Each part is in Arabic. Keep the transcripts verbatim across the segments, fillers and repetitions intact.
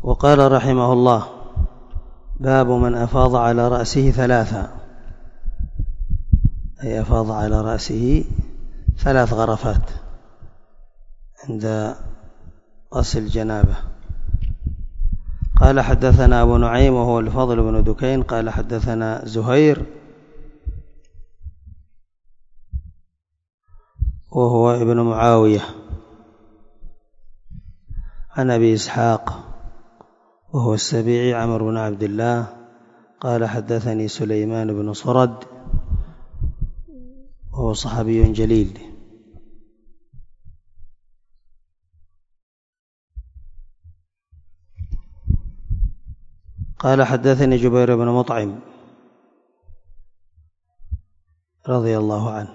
وقال رحمه الله: باب من أفاض على رأسه ثلاثا، أي أفاض على رأسه ثلاث غرفات عند غسل الجنابة. قال: حدثنا أبو نعيم وهو الفضل بن دكين قال: حدثنا زهير وهو ابن معاوية عن أبي إسحاق وهو السبيعي عمرو بن عبد الله قال: حدثني سليمان بن صرد وهو صحابي جليل. قال: حدثني جبير بن مطعم رضي الله عنه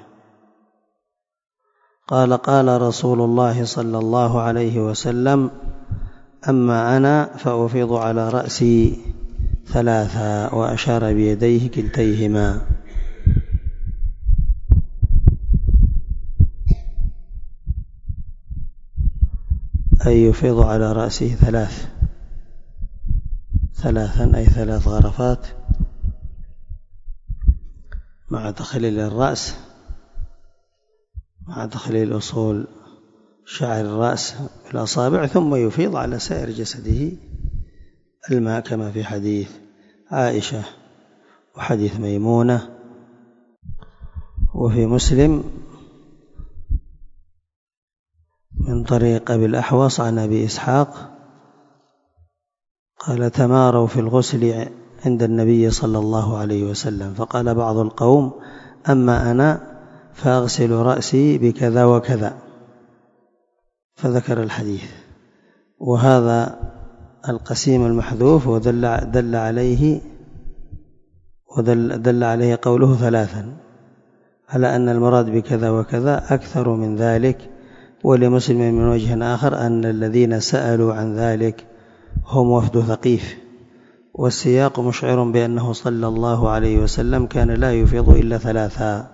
قال: قال رسول الله صلى الله عليه وسلم: أما أنا فأفيض على رأسي ثلاثا، وأشار بيديه كلتيهما. أي يفيض على رأسه ثلاث ثلاثا أي ثلاث غرفات مع تخليل الرأس، مع تخليل أصول شعر الرأس بالأصابع، ثم يفيض على سائر جسده الماء كما في حديث عائشة وحديث ميمونة. وفي مسلم من طريق أبي الأحوص عن أبي إسحاق قال: تماروا في الغسل عند النبي صلى الله عليه وسلم، فقال بعض القوم: أما أنا فأغسل رأسي بكذا وكذا، فذكر الحديث. وهذا القسيم المحذوف ودل دل عليه ودل دل عليه قوله ثلاثا، على أن المراد بكذا وكذا أكثر من ذلك. ولمسلم من وجه آخر أن الذين سألوا عن ذلك هم وفد ثقيف، والسياق مشعر بأنه صلى الله عليه وسلم كان لا يفيض إلا ثلاثا.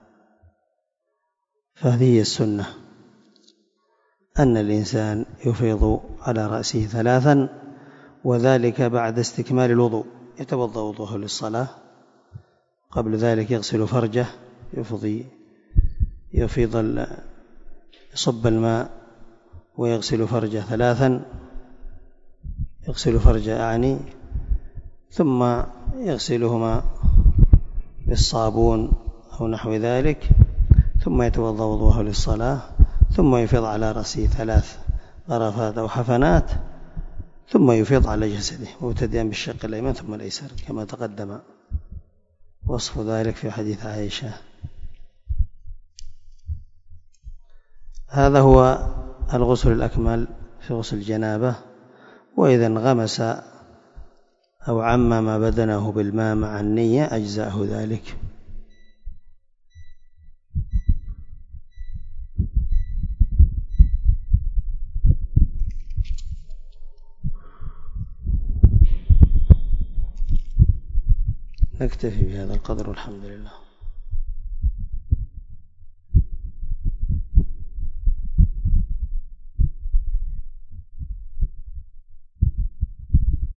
فهذه السنة أن الإنسان يفيض على رأسه ثلاثا، وذلك بعد استكمال الوضوء. يتوضأ وضوءه للصلاة، قبل ذلك يغسل فرجه، يفضي يفيض يصب الماء ويغسل فرجه ثلاثا، يغسل فرجه أعني، ثم يغسلهما بالصابون أو نحو ذلك، ثم يتوضأ وضوءه للصلاة، ثم يفيض على رأسه ثلاث غرفات أو حفنات، ثم يفيض على جسده مبتدئا بالشق الأيمن ثم الأيسر، كما تقدم وصف ذلك في حديث عائشة. هذا هو الغسل الأكمل في غسل الجنابة. وإذا انغمس أو عمم بدنه بالماء مع النية أجزأه ذلك. نكتفي بهذا القدر والحمد لله.